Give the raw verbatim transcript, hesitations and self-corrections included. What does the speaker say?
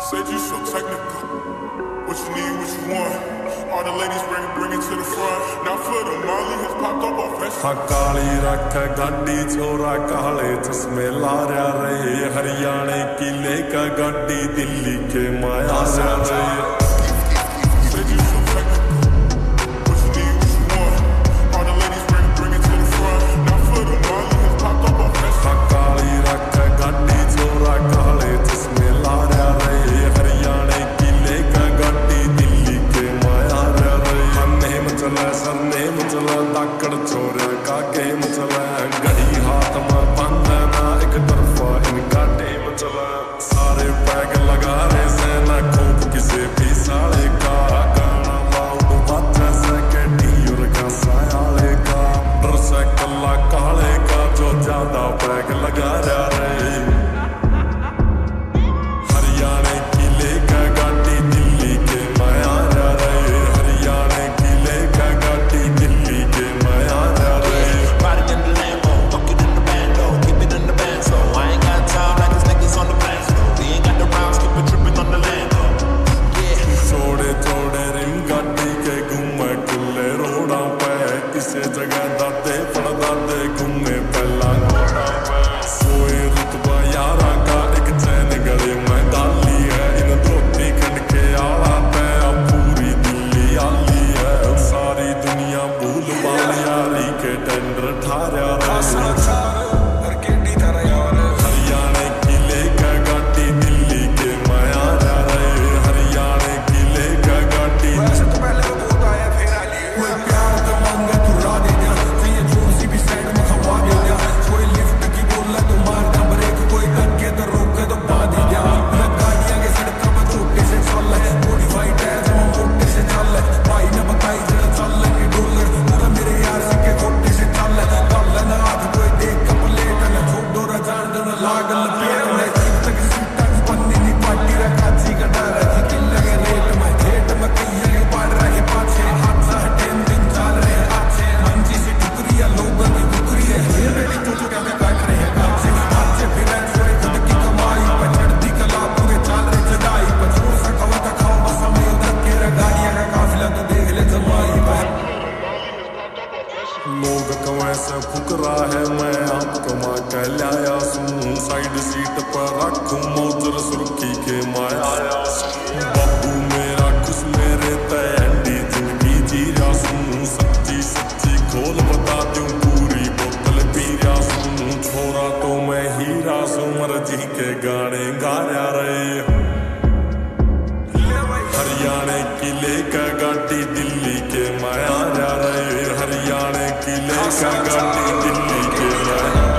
Said you so technical. What you need, what you want. All the ladies bring it, bring it to the front. Now for the Molly has popped up off that shit. काली रख गाड़ी छोरा काले चश्मे लाया रे हरियाणा की लेकर गाड़ी दिल्ली के माया से रे दाकड़ छोरे का गेम चला घड़ी हाथ में बंद ना एक तरफा इनका टेम चला सारे पैग लगा रहे से ना खूब किसी भी साले का गाना लाउड बच्चे से के टीर का सायाले का डर से कल्ला काले का जो ज्यादा पैग लगा रहे हरियाणा की लेकर गाड़ी दिल्ली के माया जा रहे हरियाणा की लेकर गाड़ी दिल्ली के जगह दाते पड़ दाते घूमे पहला सोए रुतबा यारा का एक चैन गले में डाली है इन धोती खंड के आला पे पूरी दिल्ली आली है सारी दुनिया भूल वाली यारी के टेंडर ठारा हरियाणा की लेकर गाड़ी दिल्ली के माया जा रहे हरियाणा की लेकर गाड़ी लोग कमाए से फुकरा है मैं आप कमा कर लाया सुन साइड सीट पर रखूं मौजर सुर्खी के माया बाबू मेरा खुश मेरे तैंडी जिंदगी जी रहा सुन सच्ची सच्ची खोल बता दूं पूरी बोतल पी रहा सुन छोरा तो मैं हीरा सुमर जी के गाने गाया रहे हरियाणा की लेकर गाड़ी दिल्ली के माया जा रहे हरियाणा की लेकर गाड़ी दिल्ली के माया